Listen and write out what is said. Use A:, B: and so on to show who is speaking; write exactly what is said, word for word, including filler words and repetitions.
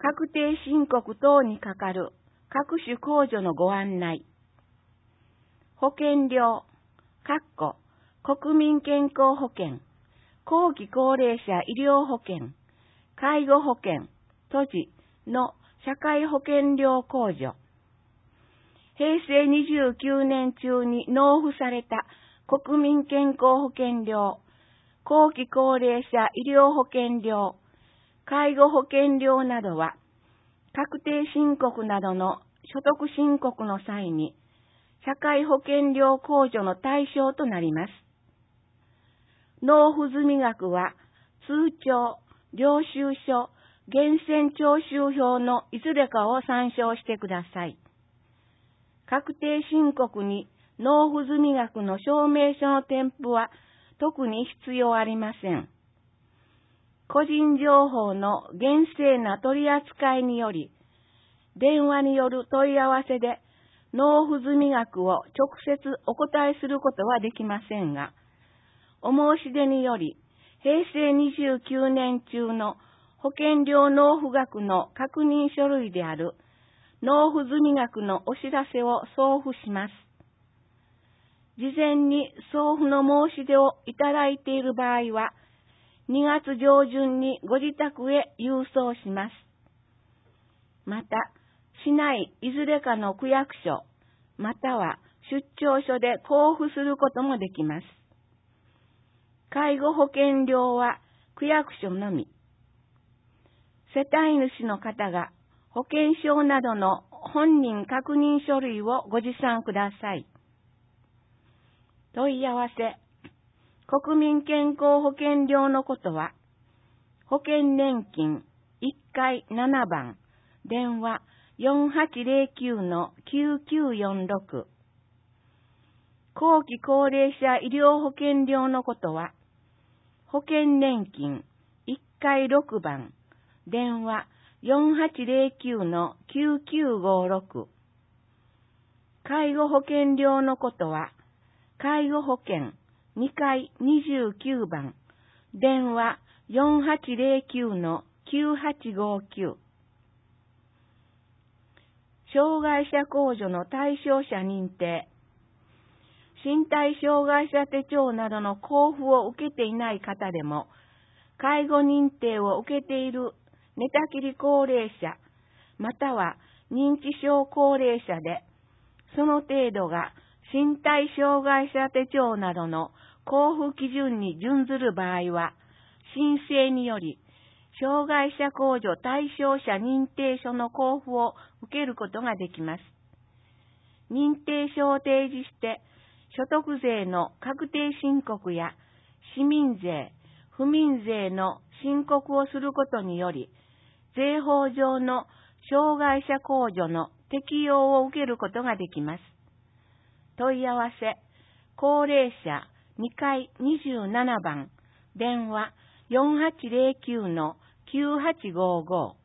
A: 確定申告等にかかる各種控除のご案内。保険料、かっこ国民健康保険、後期高齢者医療保険、介護保険、都市の社会保険料控除。平成にじゅうきゅうねん中に納付された国民健康保険料、後期高齢者医療保険料、介護保険料などは、確定申告などの所得申告の際に、社会保険料控除の対象となります。納付済み額は、通帳、領収書、源泉徴収票のいずれかを参照してください。確定申告に納付済み額の証明書の添付は特に必要ありません。個人情報の厳正な取り扱いにより、電話による問い合わせで納付済み額を直接お答えすることはできませんが、お申し出により、平成にじゅうきゅうねん中の保険料納付額の確認書類である納付済み額のお知らせを送付します。事前に送付の申し出をいただいている場合は、にがつ上旬にご自宅へ郵送します。また、市内いずれかの区役所、または出張所で交付することもできます。介護保険料は区役所のみ。世帯主の方が保険証などの本人確認書類をご持参ください。問い合わせ。国民健康保険料のことは、保険年金いっかいななばん、電話 よんはちゼロきゅうのきゅうきゅうよんろく。後期高齢者医療保険料のことは、保険年金いっかいろくばん、電話よんはちゼロきゅうのきゅうきゅうごろく。介護保険料のことは、介護保険にかいにじゅうきゅうばん、電話よんはちゼロきゅうのきゅうはちごきゅう。障害者控除の対象者認定。身体障害者手帳などの交付を受けていない方でも、介護認定を受けている寝たきり高齢者、または認知症高齢者で、その程度が身体障害者手帳などの交付基準に準ずる場合は、申請により、障害者控除対象者認定書の交付を受けることができます。認定書を提示して、所得税の確定申告や市民税、府民税の申告をすることにより、税法上の障害者控除の適用を受けることができます。問い合わせ、高齢者にかいにじゅうななばん、電話よんはちゼロきゅうのきゅうはちごご。